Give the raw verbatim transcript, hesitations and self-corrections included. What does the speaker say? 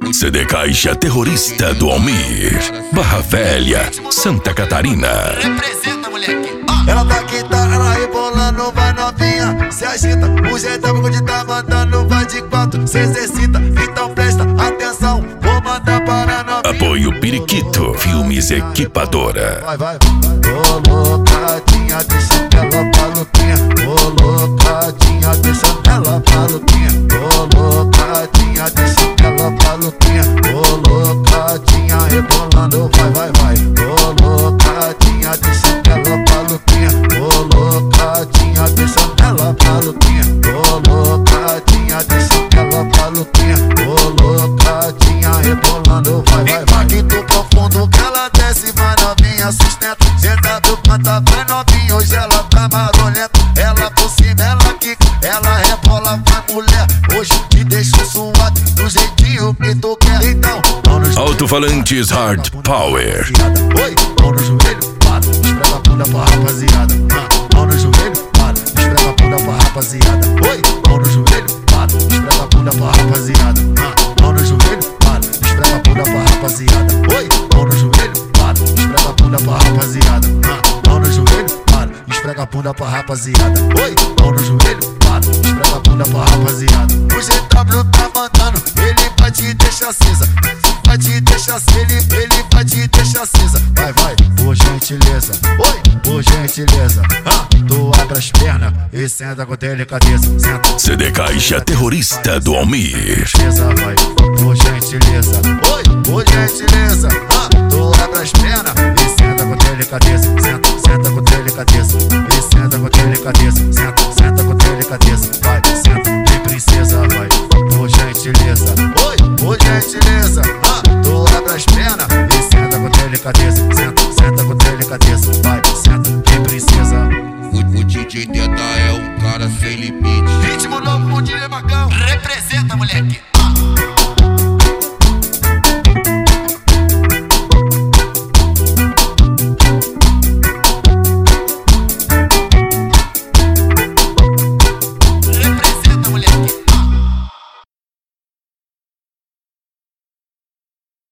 C D Caixa Terrorista do Almir, Barra Velha, Santa Catarina. Representa, moleque. Ela tá quita, ela rebolando, vai novinha, se agita. O jeitão que tá mandando, vai de quatro, se exercita. Então presta atenção, vou mandar para novinha. Apoio Periquito, Filmes Equipadora. Vai, vai, colocadinha, deixa ela maluquinha. Colocadinha, deixa ela maluquinha. Colocadinha, deixa ela maluquinha. Colocadinha, rebolando, vai, vai, vai. Colocadinha, deixa ela maluquinha. Colocadinha, deixa ela maluquinha. Colocadinha, deixa ela maluquinha. Colocadinha, rebolando, vai, vai, vai. Impacto profundo que ela desce, vai novinha, sustenta. Senta do canta, vai novinha, hoje ela tá marolenta. Ela por cima, ela quica, ela rebola, vai mulher. Hoje te deixo suado, do jeitinho que tu quer. Então, mão no Alto-falantes Hard Power. Oi, mão no joelho, para, esfrega a bunda pra rapaziada. Mão no joelho, para, esfrega a bunda pra rapaziada. Oi, mão no joelho, para, esfrega a bunda pra rapaziada. Mão no joelho, para, esfrega a bunda pra rapaziada. Oi, mão no joelho, para, esfrega a bunda pra rapaziada. Mão no joelho, para, esfrega a bunda pra rapaziada. Oi, mão no joelho, para, esfrega a bunda pra rapaziada. O G W tá mandando, ele vai te deixar acesa. Vai te deixar acesa, ele, ele vai te deixar acesa. Vai, vai, por gentileza. Oi, por gentileza. Ah, tu abre as pernas e senta com delicadeza. Senta. C D Caixa Terrorista do Almir. Vai, por gentileza. Oi, por gentileza. Ah, tu abre as pernas e senta com delicadeza. Senta, senta com delicadeza. E senta com delicadeza. Senta, senta com delicadeza. Vai, senta, vem princesa, vai, por gentileza. Oi, por gentileza. Ah, tu abre as pernas e senta com delicadeza. Senta, senta com delicadeza. Vai, senta, vem princesa. O, o D J Teta é um cara sem limite. Ritmo novo, um dia Macão. Representa, moleque.